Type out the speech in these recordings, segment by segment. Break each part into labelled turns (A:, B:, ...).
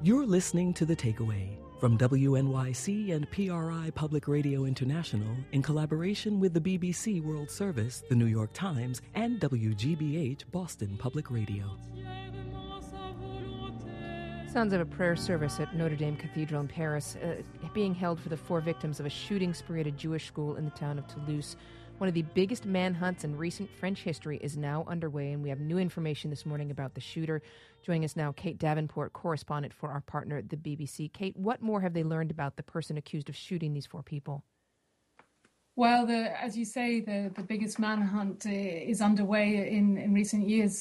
A: You're listening to The Takeaway from WNYC and PRI Public Radio International in collaboration with the BBC World Service, the New York Times, and WGBH Boston Public Radio.
B: Sounds of a prayer service at Notre Dame Cathedral in Paris, being held for the 4 victims of a shooting spree at a Jewish school in the town of Toulouse. One of the biggest manhunts in recent French history is now underway, and we have new information this morning about the shooter. Joining us now, Kate Davenport, correspondent for our partner, the BBC. Kate, what more have they learned about the person accused of shooting these 4 people?
C: Well, as you say, the biggest manhunt is underway in recent years.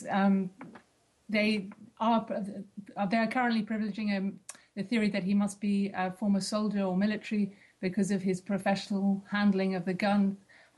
C: They are currently privileging the theory that he must be a former soldier or military because of his professional handling of the gun.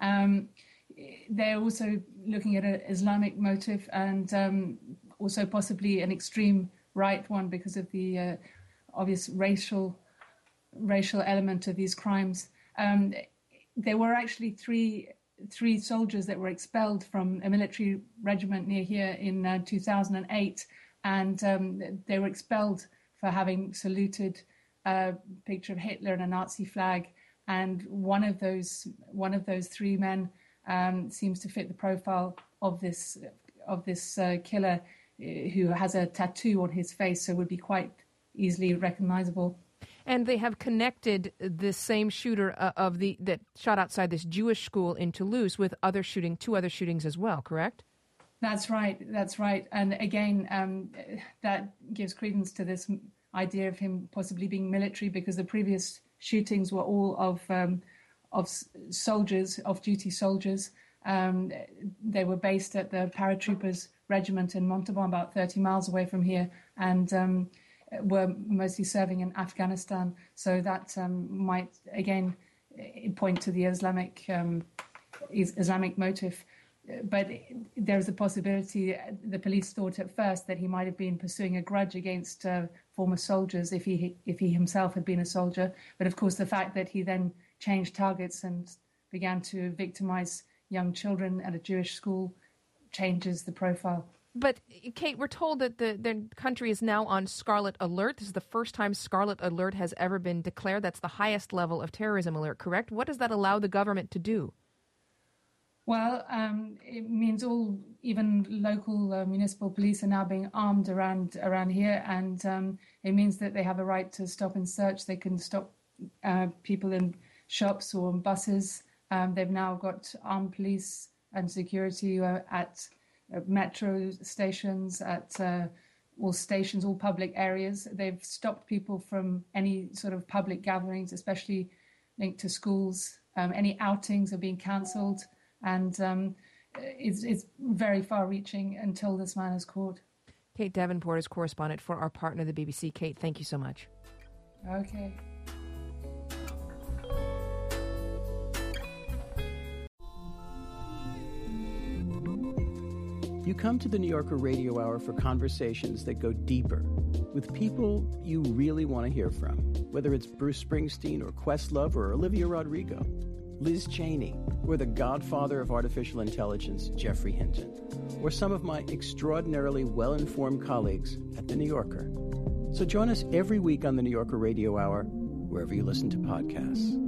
C: They're also looking at an Islamic motive and also possibly an extreme right one because of the obvious racial element of these crimes. There were actually three soldiers that were expelled from a military regiment near here in 2008, and they were expelled for having saluted a picture of Hitler and a Nazi flag. And one of those 3 men seems to fit the profile of this killer, who has a tattoo on his face, so would be quite easily recognizable.
B: And they have connected the same shooter that shot outside this Jewish school in Toulouse with 2 other shootings as well, correct?
C: That's right. And again, that gives credence to this idea of him possibly being military, because the previous shootings were all of soldiers, off-duty soldiers. They were based at the paratroopers regiment in Montauban, about 30 miles away from here, and were mostly serving in Afghanistan. So that might again point to the Islamic motive. But there is a possibility, the police thought at first, that he might have been pursuing a grudge against former soldiers if he himself had been a soldier. But of course, the fact that he then changed targets and began to victimize young children at a Jewish school changes the profile.
B: But, Kate, we're told that the country is now on Scarlet Alert. This is the first time Scarlet Alert has ever been declared. That's the highest level of terrorism alert, correct? What does that allow the government to do?
C: Well, it means even local municipal police are now being armed around here, and it means that they have a right to stop and search. They can stop people in shops or on buses. They've now got armed police and security at metro stations, at all public areas. They've stopped people from any sort of public gatherings, especially linked to schools. Any outings are being cancelled. And it's very far-reaching until this man is caught.
B: Kate Davenport is correspondent for our partner, the BBC. Kate, thank you so much.
C: Okay.
D: You come to the New Yorker Radio Hour for conversations that go deeper with people you really want to hear from, whether it's Bruce Springsteen or Questlove or Olivia Rodrigo, Liz Cheney, or the godfather of artificial intelligence, Geoffrey Hinton, or some of my extraordinarily well-informed colleagues at The New Yorker. So join us every week on the New Yorker Radio Hour, wherever you listen to podcasts.